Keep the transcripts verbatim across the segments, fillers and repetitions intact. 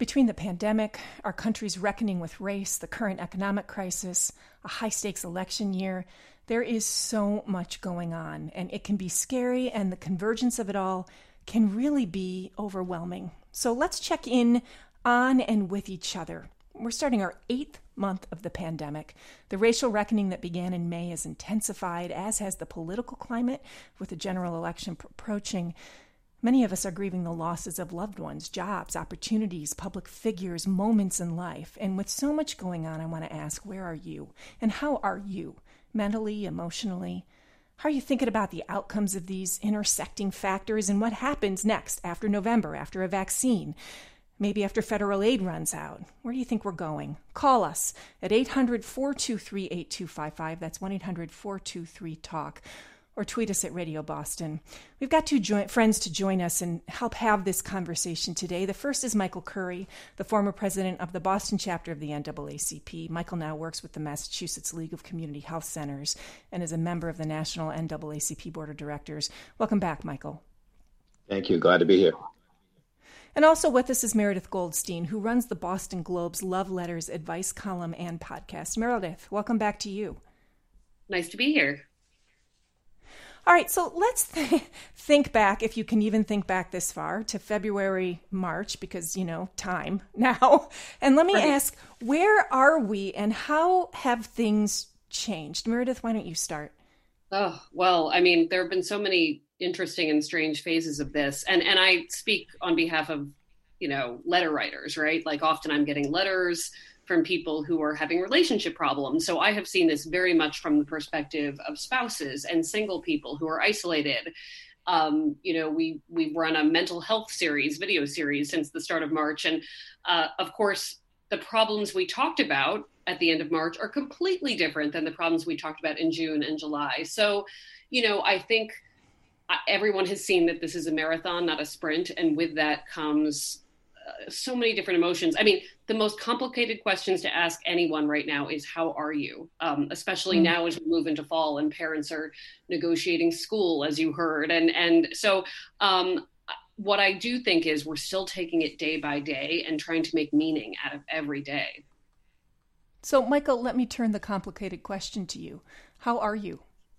Between the pandemic, our country's reckoning with race, the current economic crisis, a high-stakes election year, there is so much going on, and it can be scary, and the convergence of it all can really be overwhelming. So let's check in on and with each other. We're starting our eighth month of the pandemic. The racial reckoning that began in May has intensified, as has the political climate, with the general election approaching. Many of us are grieving the losses of loved ones, jobs, opportunities, public figures, moments in life. And with so much going on, I want to ask, where are you? And how are you? Mentally, emotionally? How are you thinking about the outcomes of these intersecting factors and what happens next after November, after a vaccine? Maybe after federal aid runs out. Where do you think we're going? Call us at eight hundred, four two three, eight two five five. That's one eight hundred, four two three, talk. Or tweet us at Radio Boston. We've got two joint friends to join us and help have this conversation today. The first is Michael Curry, the former president of the Boston chapter of the N double A C P. Michael now works with the Massachusetts League of Community Health Centers and is a member of the National N double A C P Board of Directors. Welcome back, Michael. Thank you. Glad to be here. And also with us is Meredith Goldstein, who runs the Boston Globe's Love Letters advice column and podcast. Meredith, welcome back to you. Nice to be here. All right, so let's th- think back, if you can even think back this far, to February, March, because, you know, time now. And let me right. ask, where are we and how have things changed? Meredith, why don't you start? Oh, well, I mean, there have been so many interesting and strange phases of this. And, and I speak on behalf of, you know, letter writers, right? Like often I'm getting letters from people who are having relationship problems. So I have seen this very much from the perspective of spouses and single people who are isolated. Um, you know, we, we've run a mental health series, video series since the start of March. And uh, of course, the problems we talked about at the end of March are completely different than the problems we talked about in June and July. So, you know, I think everyone has seen that this is a marathon, not a sprint. And with that comes uh, so many different emotions. I mean, the most complicated questions to ask anyone right now is, how are you? Um, especially mm-hmm. now as we move into fall and parents are negotiating school, as you heard. And, and so um, what I do think is we're still taking it day by day and trying to make meaning out of every day. So, Michael, let me turn the complicated question to you. How are you?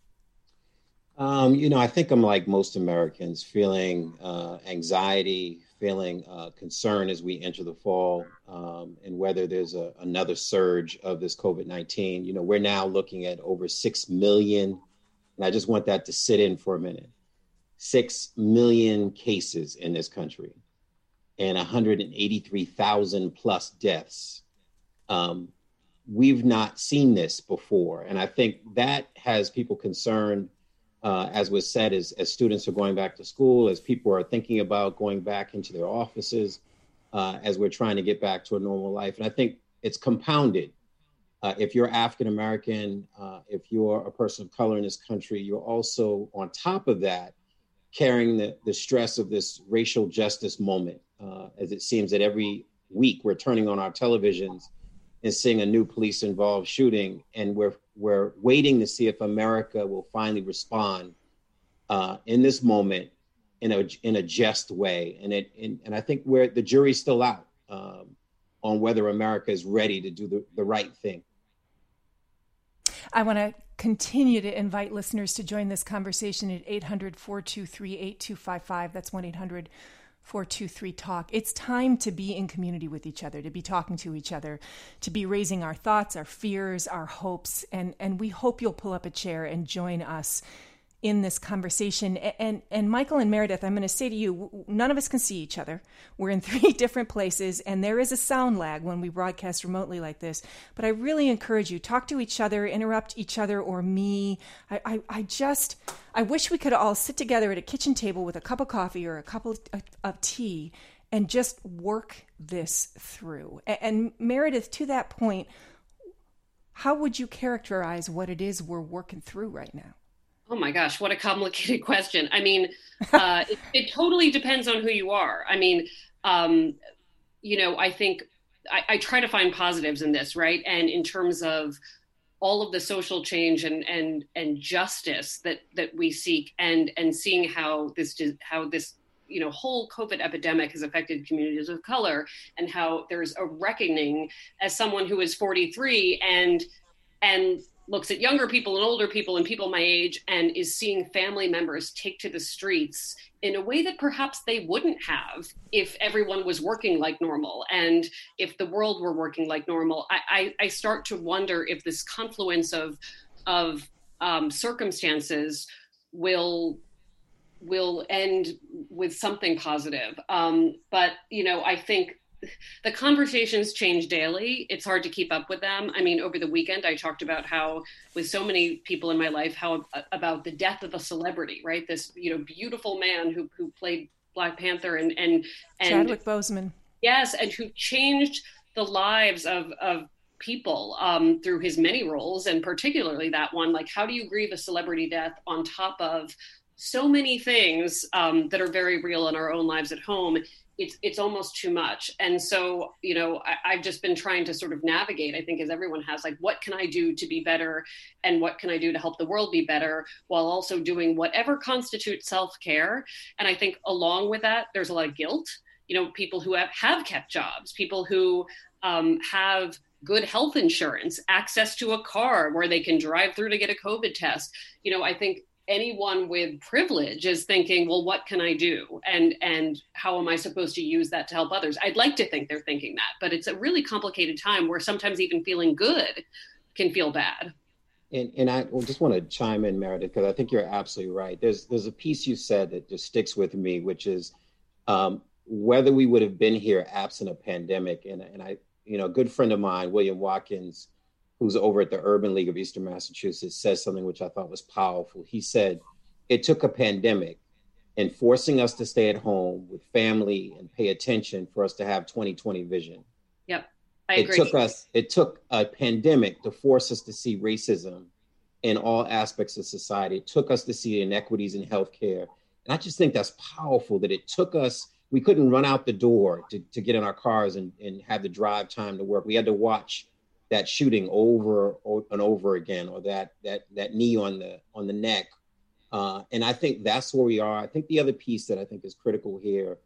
Um, you know, I think I'm like most Americans, feeling uh, anxiety, feeling uh, concern as we enter the fall, um, and whether there's a, another surge of this COVID nineteen. You know, we're now looking at over six million, and I just want that to sit in for a minute, six million cases in this country and one hundred eighty-three thousand plus deaths. Um, we've not seen this before. And I think that has people concerned. Uh, as was said, as, as students are going back to school, as people are thinking about going back into their offices, uh, as we're trying to get back to a normal life. And I think it's compounded. Uh, if you're African-American, uh, if you're a person of color in this country, you're also, on top of that, carrying the, the stress of this racial justice moment. Uh, as it seems that every week we're turning on our televisions and seeing a new police-involved shooting, and we're we're waiting to see if America will finally respond uh, in this moment in a in a just way. And it in, and I think where the jury's still out um, on whether America is ready to do the, the right thing. I want to continue to invite listeners to join this conversation at eight hundred, four two three, eight two five five. That's one eight hundred, four two three, talk. It's time to be in community with each other, to be talking to each other, to be raising our thoughts, our fears, our hopes. And, and we hope you'll pull up a chair and join us in this conversation. And, and, and Michael and Meredith, I'm going to say to you, none of us can see each other. We're in three different places, and there is a sound lag when we broadcast remotely like this. But I really encourage you, talk to each other, interrupt each other or me. I, I, I just, I wish we could all sit together at a kitchen table with a cup of coffee or a cup of, of tea and just work this through. And, and Meredith, to that point, how would you characterize what it is we're working through right now? Oh my gosh, what a complicated question. I mean, uh, it, it totally depends on who you are. I mean, um, you know, I think I, I try to find positives in this, right? And in terms of all of the social change and and and justice that that we seek, and and seeing how this how this you know, whole COVID epidemic has affected communities of color, and how there's a reckoning as someone who is forty-three and and looks at younger people and older people and people my age and is seeing family members take to the streets in a way that perhaps they wouldn't have if everyone was working like normal and if the world were working like normal. I, I, I start to wonder if this confluence of of um, circumstances will will end with something positive. Um, but, you know, I think the conversations change daily. It's hard to keep up with them. I mean, over the weekend, I talked about how, with so many people in my life, how about the death of a celebrity, right? This, you know, beautiful man who who played Black Panther and and and Chadwick Boseman. Yes, and who changed the lives of of people um, through his many roles, and particularly that one. Like, how do you grieve a celebrity death on top of so many things um, that are very real in our own lives at home? It's it's almost too much. And so, you know, I, I've just been trying to sort of navigate, I think, as everyone has, like, what can I do to be better and what can I do to help the world be better, while also doing whatever constitutes self-care. And I think along with that, there's a lot of guilt. You know, people who have, have kept jobs, people who um, have good health insurance, access to a car where they can drive through to get a COVID test. You know, I think anyone with privilege is thinking, well, what can I do? And and how am I supposed to use that to help others? I'd like to think they're thinking that, but it's a really complicated time where sometimes even feeling good can feel bad. And and I just want to chime in, Meredith, because I think you're absolutely right. There's there's a piece you said that just sticks with me, which is um, whether we would have been here absent a pandemic. And, and I, you know, a good friend of mine, William Watkins, who's over at the Urban League of Eastern Massachusetts, says something which I thought was powerful. He said, it took a pandemic and forcing us to stay at home with family and pay attention for us to have twenty twenty vision. Yep, I it agree. Took us, it took a pandemic to force us to see racism in all aspects of society. It took us to see inequities in healthcare. And I just think that's powerful that it took us, we couldn't run out the door to, to get in our cars and, and have the drive time to work. We had to watch that shooting over and over again, or that that that knee on the on the neck. Uh, and I think that's where we are. I think the other piece that I think is critical here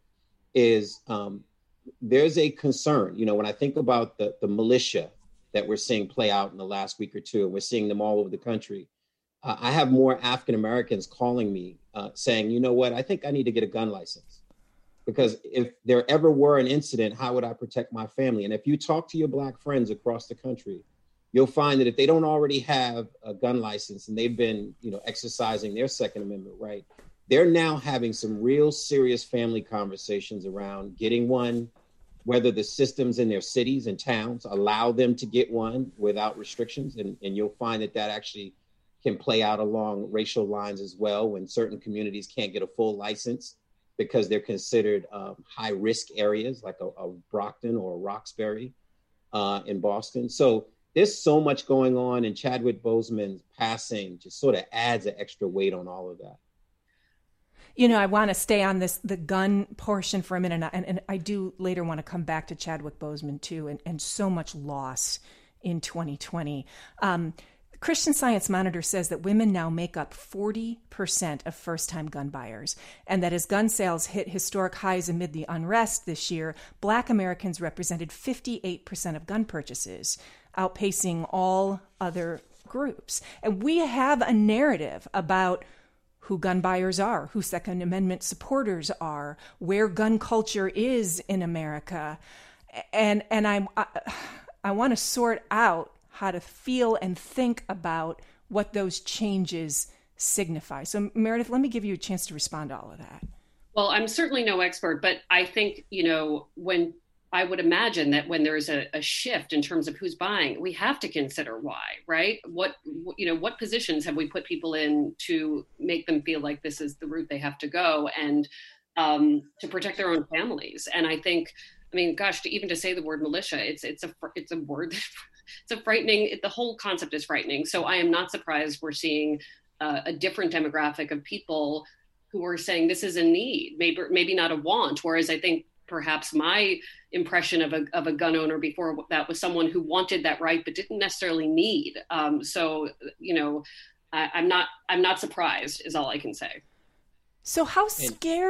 is um, there's a concern. You know, when I think about the, the militia that we're seeing play out in the last week or two, and we're seeing them all over the country, uh, I have more African Americans calling me uh, saying, you know what, I think I need to get a gun license. Because if there ever were an incident, how would I protect my family? And if you talk to your Black friends across the country, you'll find that if they don't already have a gun license and they've been, you know, exercising their Second Amendment right, they're now having some real serious family conversations around getting one, whether the systems in their cities and towns allow them to get one without restrictions. And, and you'll find that that actually can play out along racial lines as well, when certain communities can't get a full license because they're considered um, high risk areas like a, a Brockton or a Roxbury uh, in Boston. So there's so much going on, and Chadwick Boseman's passing just sort of adds an extra weight on all of that. You know, I want to stay on this, the gun portion for a minute, and, and I do later want to come back to Chadwick Boseman too, and, and so much loss in twenty twenty. Um, Christian Science Monitor says that women now make up forty percent of first-time gun buyers, and that as gun sales hit historic highs amid the unrest this year, Black Americans represented fifty-eight percent of gun purchases, outpacing all other groups. And we have a narrative about who gun buyers are, who Second Amendment supporters are, where gun culture is in America. And and I'm, I, I want to sort out how to feel and think about what those changes signify. So Meredith, let me give you a chance to respond to all of that. Well, I'm certainly no expert, but I think, you know, when I would imagine that when there's a, a shift in terms of who's buying, we have to consider why, right? What, you know, what positions have we put people in to make them feel like this is the route they have to go, and um, to protect their own families. And I think, I mean, gosh, to even to say the word militia, it's it's a it's a word. It's a frightening, it, the whole concept is frightening. So I am not surprised we're seeing uh, a different demographic of people who are saying this is a need, maybe maybe not a want. Whereas I think perhaps my impression of a of a gun owner before that was someone who wanted that right but didn't necessarily need. Um, so you know, I, I'm not I'm not surprised is all I can say. So how scary?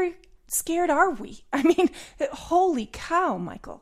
scared are we? I mean, holy cow, Michael.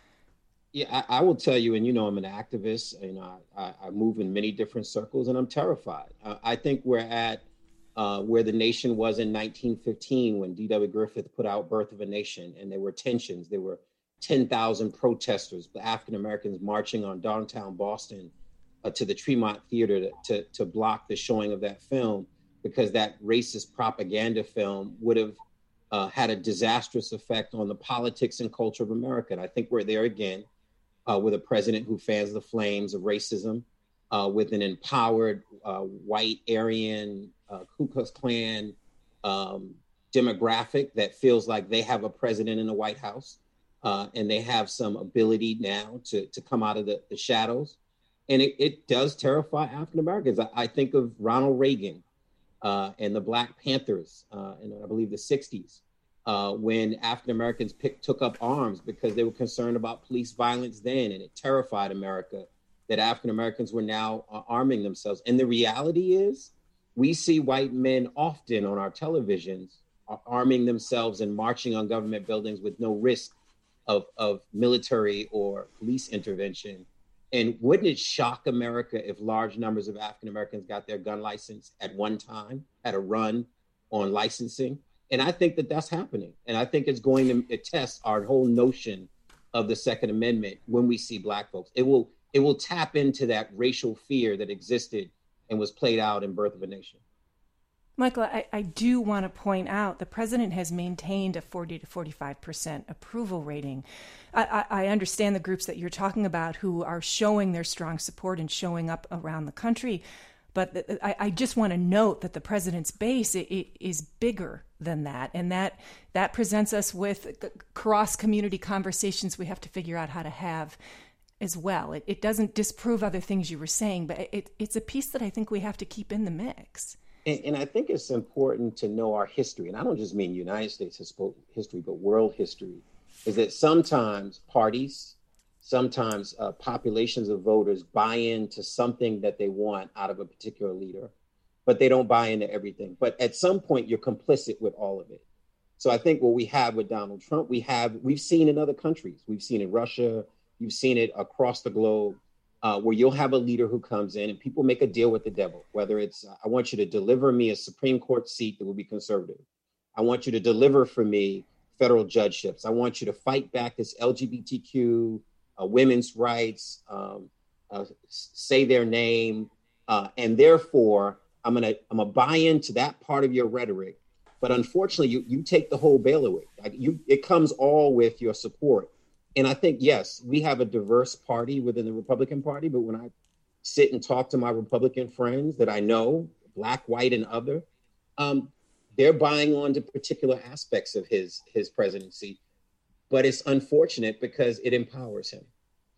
Yeah, I, I will tell you, and you know, I'm an activist. You know, I, I move in many different circles, and I'm terrified. Uh, I think we're at uh, where the nation was in nineteen fifteen when D W Griffith put out Birth of a Nation, and there were tensions. There were ten thousand protesters, African Americans marching on downtown Boston uh, to the Tremont Theater to, to, to block the showing of that film, because that racist propaganda film would have uh, had a disastrous effect on the politics and culture of America. And I think we're there again uh, with a president who fans the flames of racism, uh, with an empowered uh, white Aryan uh, Ku Klux Klan um, demographic that feels like they have a president in the White House. Uh, and they have some ability now to, to come out of the, the shadows. And it, it does terrify African Americans. I, I think of Ronald Reagan uh, and the Black Panthers uh, in, I believe, the sixties, uh, when African Americans pick, took up arms because they were concerned about police violence then. And it terrified America that African Americans were now uh, arming themselves. And the reality is, we see white men often on our televisions uh, arming themselves and marching on government buildings with no risk Of, of military or police intervention. And wouldn't it shock America if large numbers of African Americans got their gun license at one time, had a run on licensing? And I think that that's happening. And I think it's going to test our whole notion of the Second Amendment when we see Black folks. It will it will tap into that racial fear that existed and was played out in Birth of a Nation. Michael, I, I do want to point out the president has maintained a forty to forty-five percent approval rating. I, I, I understand the groups that you're talking about who are showing their strong support and showing up around the country. But the, I, I just want to note that the president's base it, it is bigger than that. And that that presents us with cross-community conversations we have to figure out how to have as well. It, it doesn't disprove other things you were saying, but it, it's a piece that I think we have to keep in the mix. And, and I think it's important to know our history. And I don't just mean United States history, but world history, is that sometimes parties, sometimes uh, populations of voters buy into something that they want out of a particular leader, but they don't buy into everything. But at some point, you're complicit with all of it. So I think what we have with Donald Trump, we have, we've seen in other countries. We've seen in Russia, you've seen it across the globe. Uh, where you'll have a leader who comes in and people make a deal with the devil, whether it's, uh, I want you to deliver me a Supreme Court seat that will be conservative. I want you to deliver for me federal judgeships. I want you to fight back this L G B T Q, uh, women's rights, um, uh, say their name. Uh, and therefore, I'm going to I'm gonna buy into that part of your rhetoric. But unfortunately, you, you take the whole bailiwick. Like you, it comes all with your support. And I think, yes, we have a diverse party within the Republican Party, but when I sit and talk to my Republican friends that I know, Black, white, and other, um, they're buying on to particular aspects of his his presidency. But it's unfortunate because it empowers him.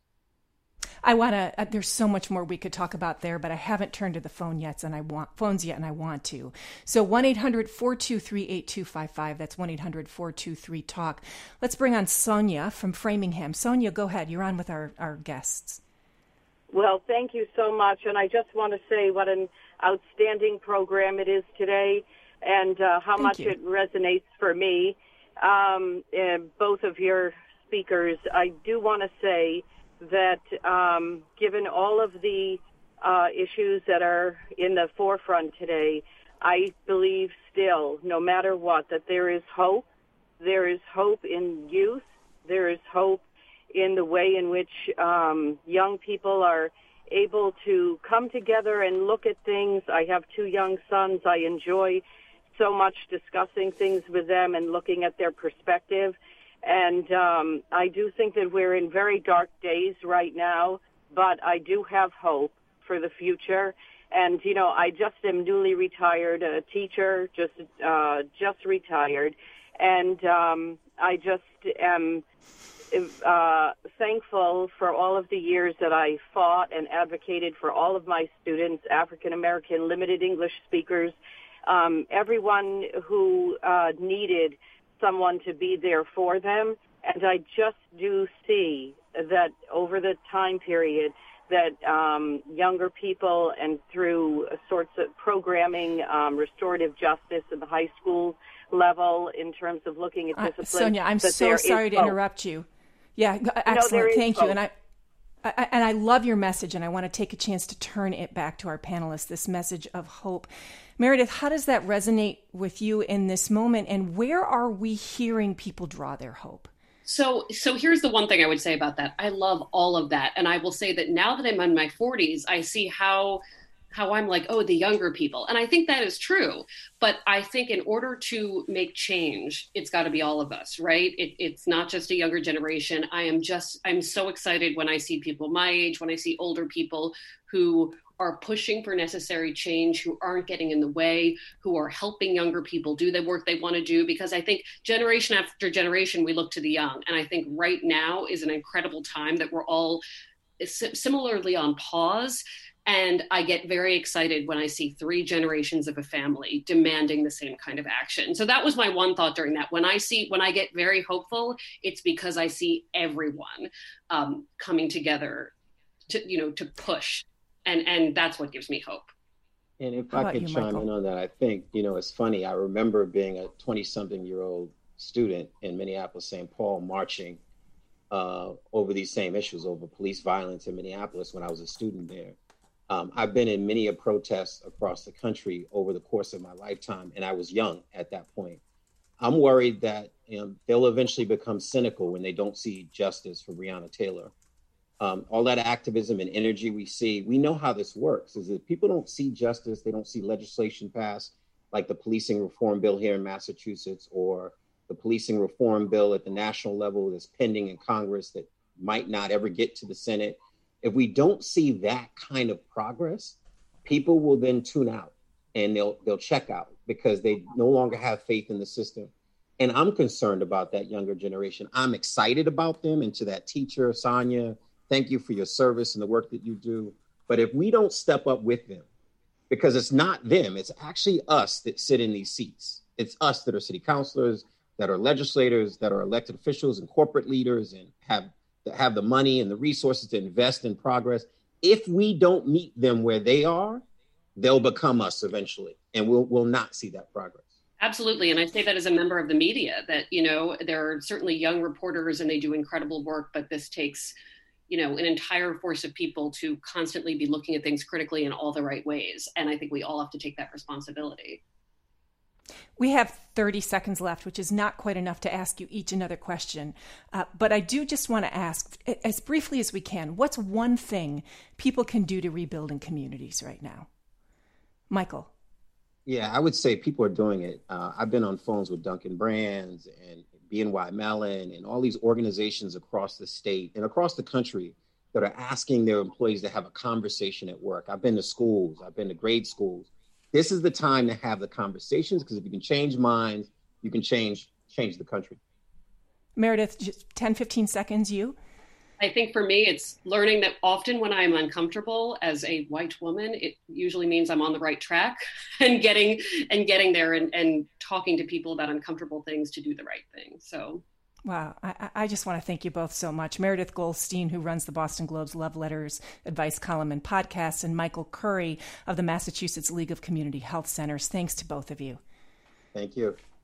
I want to, uh, there's so much more we could talk about there, but I haven't turned to the phone yet, and I want phones yet, and I want to. So one eight hundred four two three eight two five five. That's one eight hundred four two three talk. Let's bring on Sonia from Framingham. Sonia, go ahead. You're on with our, our guests. Well, thank you so much. And I just want to say what an outstanding program it is today and uh, how thank much you. it resonates for me. Um, and both of your speakers, I do want to say that um, given all of the uh, issues that are in the forefront today, I believe still, no matter what, that there is hope. There is hope in youth. There is hope in the way in which um, young people are able to come together and look at things. I have two young sons. I enjoy so much discussing things with them and looking at their perspective. And um, I do think that we're in very dark days right now, but I do have hope for the future. And, you know, I just am newly retired, a teacher, just uh, just retired. And um, I just am uh, thankful for all of the years that I fought and advocated for all of my students, African-American, limited English speakers, um, everyone who uh, needed someone to be there for them. And I just do see that over the time period that um, younger people and through sorts of programming, um, restorative justice at the high school level in terms of looking at discipline. Uh, Sonia, I'm so sorry to hope. interrupt you. Yeah, excellent. No, Thank you. Hope. And I, I and I love your message, and I want to take a chance to turn it back to our panelists, this message of hope. Meredith, how does that resonate with you in this moment, and where are we hearing people draw their hope? So, so here's the one thing I would say about that. I love all of that. And I will say that now that I'm in my forties, I see how how I'm like, oh, the younger people. And I think that is true. But I think in order to make change, it's got to be all of us, right? It, it's not just a younger generation. I am just, I'm so excited when I see people my age, when I see older people who are pushing for necessary change, who aren't getting in the way, who are helping younger people do the work they want to do. Because I think generation after generation, we look to the young. And I think right now is an incredible time that we're all similarly on pause. And I get very excited when I see three generations of a family demanding the same kind of action. So that was my one thought during that. When I see, when I get very hopeful, it's because I see everyone um, coming together to, you know, to push. And and that's what gives me hope. And if I could chime in on that, I think, you know, it's funny. I remember being a twenty-something-year-old student in Minneapolis, Saint Paul, marching uh, over these same issues, over police violence in Minneapolis when I was a student there. Um, I've been in many a protests across the country over the course of my lifetime, and I was young at that point. I'm worried that you know, they'll eventually become cynical when they don't see justice for Breonna Taylor. Um, all that activism and energy we see, we know how this works, is that people don't see justice, they don't see legislation passed, like the policing reform bill here in Massachusetts, or the policing reform bill at the national level that's pending in Congress that might not ever get to the Senate. If we don't see that kind of progress, people will then tune out and they'll they'll check out because they no longer have faith in the system. And I'm concerned about that younger generation. I'm excited about them. And to that teacher, Sonia, thank you for your service and the work that you do. But if we don't step up with them, because it's not them, it's actually us that sit in these seats. It's us that are city councilors, that are legislators, that are elected officials and corporate leaders and have that have the money and the resources to invest in progress. If we don't meet them where they are, they'll become us eventually, and we'll we'll not see that progress. Absolutely. And I say that as a member of the media, that, you know, there are certainly young reporters and they do incredible work, but this takes, you know, an entire force of people to constantly be looking at things critically in all the right ways. And I think we all have to take that responsibility. We have thirty seconds left, which is not quite enough to ask you each another question. Uh, but I do just want to ask, as briefly as we can, what's one thing people can do to rebuild in communities right now? Michael. Yeah, I would say people are doing it. Uh, I've been on phones with Dunkin' Brands and B N Y Mellon and all these organizations across the state and across the country that are asking their employees to have a conversation at work. I've been to schools. I've been to grade schools. This is the time to have the conversations, because if you can change minds, you can change change the country. Meredith, just ten, fifteen seconds, you? I think for me, it's learning that often when I'm uncomfortable as a white woman, it usually means I'm on the right track and getting and getting there and, and talking to people about uncomfortable things to do the right thing. So. Wow. I, I just want to thank you both so much. Meredith Goldstein, who runs the Boston Globe's Love Letters advice column and podcast, and Michael Curry of the Massachusetts League of Community Health Centers. Thanks to both of you. Thank you.